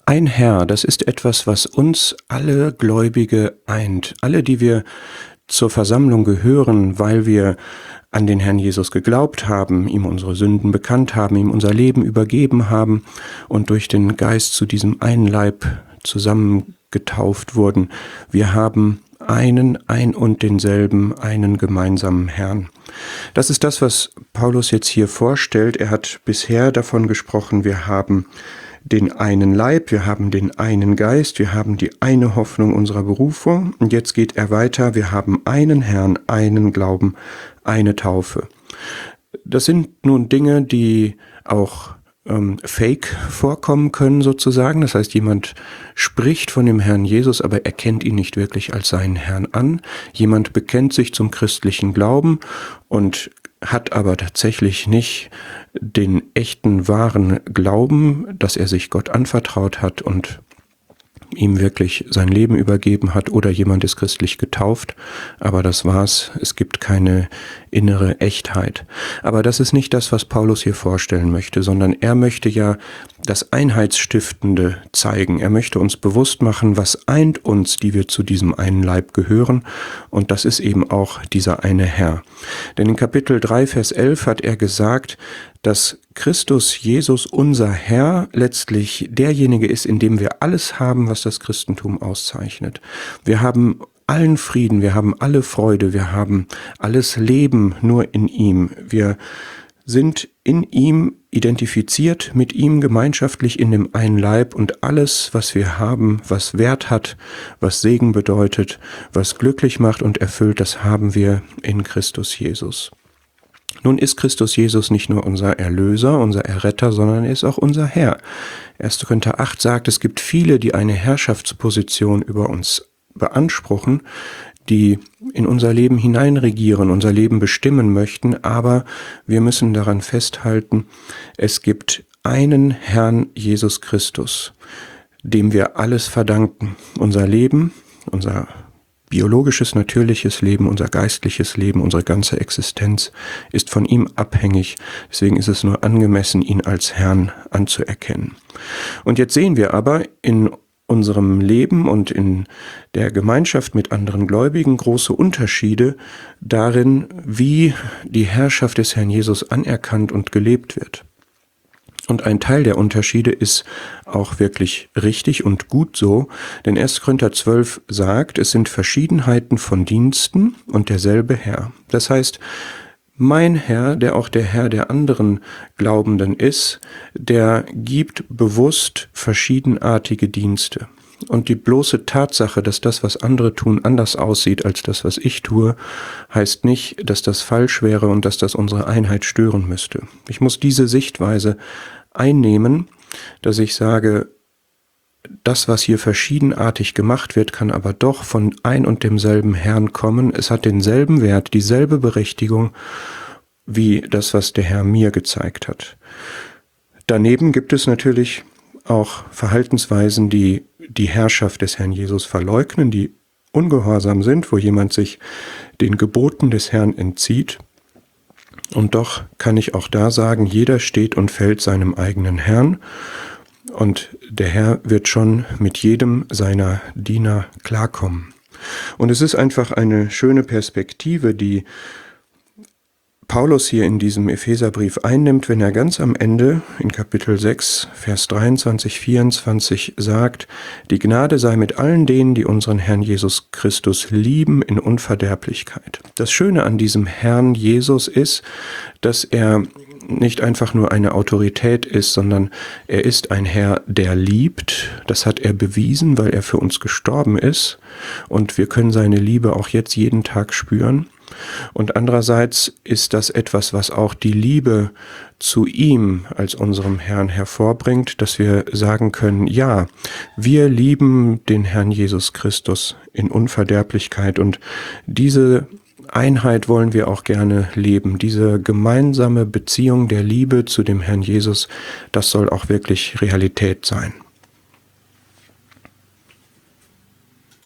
Ein Herr, das ist etwas, was uns alle Gläubige eint. Alle, die wir zur Versammlung gehören, weil wir an den Herrn Jesus geglaubt haben, ihm unsere Sünden bekannt haben, ihm unser Leben übergeben haben und durch den Geist zu diesem einen Leib zusammengetauft wurden. Wir haben ein und denselben, einen gemeinsamen Herrn. Das ist das, was Paulus jetzt hier vorstellt. Er hat bisher davon gesprochen, wir haben den einen Leib, wir haben den einen Geist, wir haben die eine Hoffnung unserer Berufung. Und jetzt geht er weiter, wir haben einen Herrn, einen Glauben, eine Taufe. Das sind nun Dinge, die auch fake vorkommen können sozusagen. Das heißt, jemand spricht von dem Herrn Jesus, aber erkennt ihn nicht wirklich als seinen Herrn an. Jemand bekennt sich zum christlichen Glauben und hat aber tatsächlich nicht den echten, wahren Glauben, dass er sich Gott anvertraut hat und ihm wirklich sein Leben übergeben hat, oder jemand ist christlich getauft, aber das war's. Es gibt keine innere Echtheit. Aber das ist nicht das, was Paulus hier vorstellen möchte, sondern er möchte ja das Einheitsstiftende zeigen. Er möchte uns bewusst machen, was eint uns, die wir zu diesem einen Leib gehören, und das ist eben auch dieser eine Herr. Denn in Kapitel 3, Vers 11 hat er gesagt, dass Christus Jesus, unser Herr, letztlich derjenige ist, in dem wir alles haben, was das Christentum auszeichnet. Wir haben allen Frieden, wir haben alle Freude, wir haben alles Leben nur in ihm. Wir sind in ihm identifiziert, mit ihm gemeinschaftlich in dem einen Leib, und alles, was wir haben, was Wert hat, was Segen bedeutet, was glücklich macht und erfüllt, das haben wir in Christus Jesus. Nun ist Christus Jesus nicht nur unser Erlöser, unser Erretter, sondern er ist auch unser Herr. 1. Korinther 8 sagt, es gibt viele, die eine Herrschaftsposition über uns beanspruchen, die in unser Leben hineinregieren, unser Leben bestimmen möchten, aber wir müssen daran festhalten, es gibt einen Herrn Jesus Christus, dem wir alles verdanken. Unser Leben, unser biologisches, natürliches Leben, unser geistliches Leben, unsere ganze Existenz ist von ihm abhängig. Deswegen ist es nur angemessen, ihn als Herrn anzuerkennen. Und jetzt sehen wir aber in unserem Leben und in der Gemeinschaft mit anderen Gläubigen große Unterschiede darin, wie die Herrschaft des Herrn Jesus anerkannt und gelebt wird. Und ein Teil der Unterschiede ist auch wirklich richtig und gut so, denn 1. Korinther 12 sagt, es sind Verschiedenheiten von Diensten und derselbe Herr. Das heißt, mein Herr, der auch der Herr der anderen Glaubenden ist, der gibt bewusst verschiedenartige Dienste. Und die bloße Tatsache, dass das, was andere tun, anders aussieht als das, was ich tue, heißt nicht, dass das falsch wäre und dass das unsere Einheit stören müsste. Ich muss diese Sichtweise einnehmen, dass ich sage, das, was hier verschiedenartig gemacht wird, kann aber doch von ein und demselben Herrn kommen. Es hat denselben Wert, dieselbe Berechtigung wie das, was der Herr mir gezeigt hat. Daneben gibt es natürlich auch Verhaltensweisen, die die Herrschaft des Herrn Jesus verleugnen, die ungehorsam sind, wo jemand sich den Geboten des Herrn entzieht. Und doch kann ich auch da sagen, jeder steht und fällt seinem eigenen Herrn, und der Herr wird schon mit jedem seiner Diener klarkommen. Und es ist einfach eine schöne Perspektive, die Paulus hier in diesem Epheserbrief einnimmt, wenn er ganz am Ende in Kapitel 6, Vers 23, 24 sagt, die Gnade sei mit allen denen, die unseren Herrn Jesus Christus lieben in Unverderblichkeit. Das Schöne an diesem Herrn Jesus ist, dass er nicht einfach nur eine Autorität ist, sondern er ist ein Herr, der liebt. Das hat er bewiesen, weil er für uns gestorben ist, und wir können seine Liebe auch jetzt jeden Tag spüren. Und andererseits ist das etwas, was auch die Liebe zu ihm als unserem Herrn hervorbringt, dass wir sagen können, ja, wir lieben den Herrn Jesus Christus in Unverderblichkeit, und diese Einheit wollen wir auch gerne leben. Diese gemeinsame Beziehung der Liebe zu dem Herrn Jesus, das soll auch wirklich Realität sein.